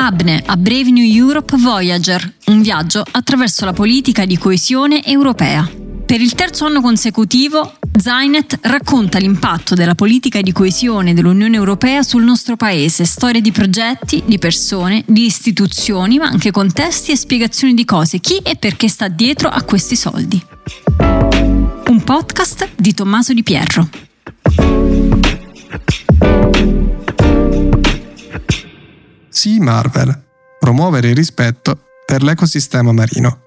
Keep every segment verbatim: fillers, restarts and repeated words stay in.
A B N E, a Brave New Europe Voyager, un viaggio attraverso la politica di coesione europea. Per il terzo anno consecutivo, Zainet racconta l'impatto della politica di coesione dell'Unione Europea sul nostro paese, storie di progetti, di persone, di istituzioni, ma anche contesti e spiegazioni di cose, chi e perché sta dietro a questi soldi. Un podcast di Tommaso Di Pierro. Sea Marvel. Promuovere il rispetto per l'ecosistema marino.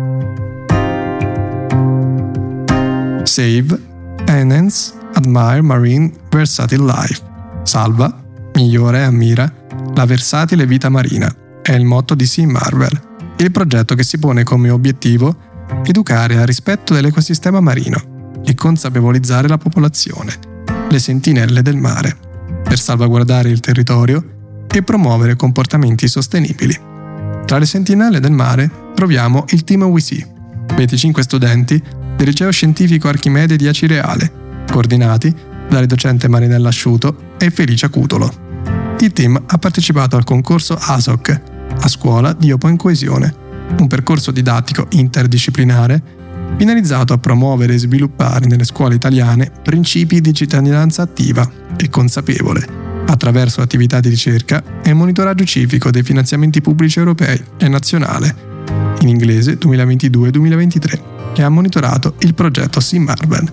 Save, Enhance, Admire Marine Versatile Life. Salva, migliora e ammira la versatile vita marina. È il motto di Sea Marvel, il progetto che si pone come obiettivo educare al rispetto dell'ecosistema marino e consapevolizzare la popolazione, le sentinelle del mare, per salvaguardare il territorio e promuovere comportamenti sostenibili. Tra le sentinelle del mare troviamo il Team We Sea, venticinque studenti del liceo scientifico Archimede di Acireale, coordinati dalle docente Marinella Asciuto e Felicia Cutolo. Il team ha partecipato al concorso A S O C, a scuola di Open Coesione, un percorso didattico interdisciplinare finalizzato a promuovere e sviluppare nelle scuole italiane principi di cittadinanza attiva e consapevole, attraverso attività di ricerca e monitoraggio civico dei finanziamenti pubblici europei e nazionale, in inglese duemilaventidue duemilaventitré, che ha monitorato il progetto Sea Marvel.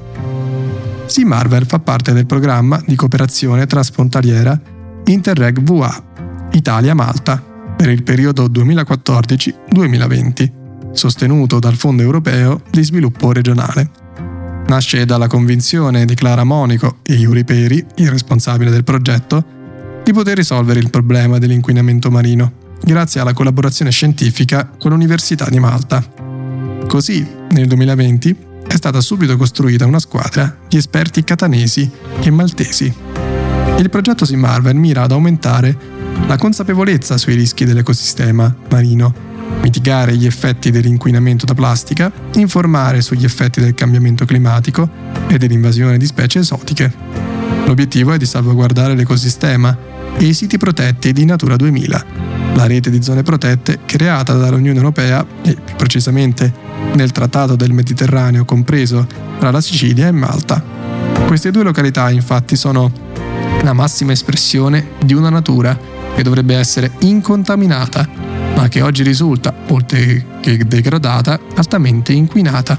Sea Marvel fa parte del programma di cooperazione transfrontaliera Interreg V A Italia-Malta per il periodo duemilaquattordici duemilaventi, sostenuto dal Fondo Europeo di Sviluppo Regionale. Nasce dalla convinzione di Clara Monico e Yuri Peri, il responsabile del progetto, di poter risolvere il problema dell'inquinamento marino, grazie alla collaborazione scientifica con l'Università di Malta. Così, nel duemilaventi, è stata subito costruita una squadra di esperti catanesi e maltesi. Il progetto Sea Marvel mira ad aumentare la consapevolezza sui rischi dell'ecosistema marino, mitigare gli effetti dell'inquinamento da plastica, informare sugli effetti del cambiamento climatico e dell'invasione di specie esotiche. L'obiettivo è di salvaguardare l'ecosistema e i siti protetti di Natura duemila, la rete di zone protette creata dall'Unione Europea e, più precisamente, nel Trattato del Mediterraneo compreso tra la Sicilia e Malta. Queste due località, infatti, sono la massima espressione di una natura che dovrebbe essere incontaminata, ma che oggi risulta, oltre che degradata, altamente inquinata.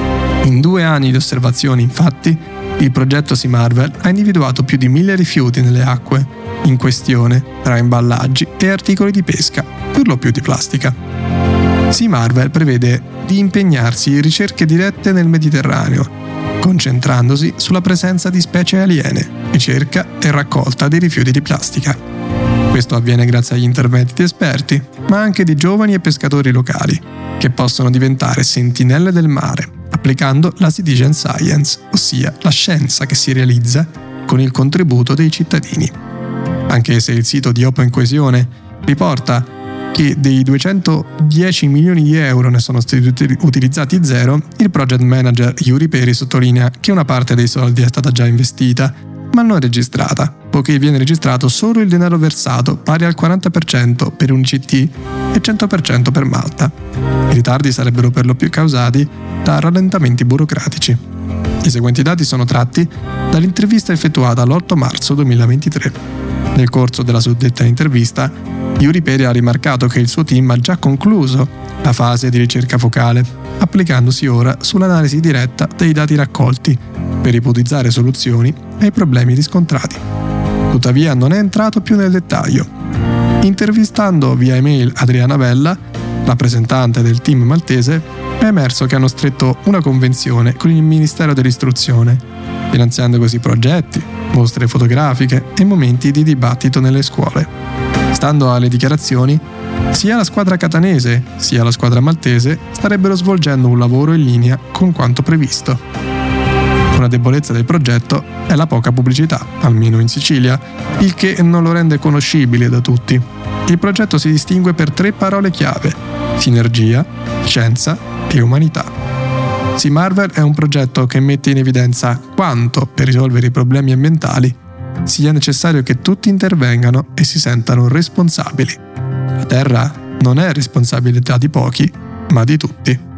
In due anni di osservazioni, infatti, il progetto Sea Marvel ha individuato più di mille rifiuti nelle acque in questione, tra imballaggi e articoli di pesca, per lo più di plastica. Sea Marvel prevede di impegnarsi in ricerche dirette nel Mediterraneo, concentrandosi sulla presenza di specie aliene, ricerca e raccolta dei rifiuti di plastica. Questo avviene grazie agli interventi di esperti, ma anche di giovani e pescatori locali, che possono diventare sentinelle del mare, applicando la citizen science, ossia la scienza che si realizza con il contributo dei cittadini. Anche se il sito di Open Coesione riporta che dei duecentodieci milioni di euro ne sono stati utilizzati zero, il project manager Yuri Peri sottolinea che una parte dei soldi è stata già investita, ma non registrata, poiché viene registrato solo il denaro versato, pari al quaranta per cento per un C T e cento per cento per Malta. I ritardi sarebbero per lo più causati da rallentamenti burocratici. I seguenti dati sono tratti dall'intervista effettuata l'otto marzo duemilaventitré. Nel corso della suddetta intervista, Yuri Peri ha rimarcato che il suo team ha già concluso la fase di ricerca focale, applicandosi ora sull'analisi diretta dei dati raccolti per ipotizzare soluzioni ai problemi riscontrati. Tuttavia non è entrato più nel dettaglio. Intervistando via email Adriana Vella, rappresentante del team maltese, è emerso che hanno stretto una convenzione con il Ministero dell'Istruzione, finanziando così progetti, mostre fotografiche e momenti di dibattito nelle scuole. Stando alle dichiarazioni, sia la squadra catanese sia la squadra maltese starebbero svolgendo un lavoro in linea con quanto previsto. Una debolezza del progetto è la poca pubblicità, almeno in Sicilia, il che non lo rende conoscibile da tutti. Il progetto si distingue per tre parole chiave: sinergia, scienza e umanità. Sea Marvel è un progetto che mette in evidenza quanto, per risolvere i problemi ambientali, sia necessario che tutti intervengano e si sentano responsabili. La Terra non è responsabilità di pochi, ma di tutti.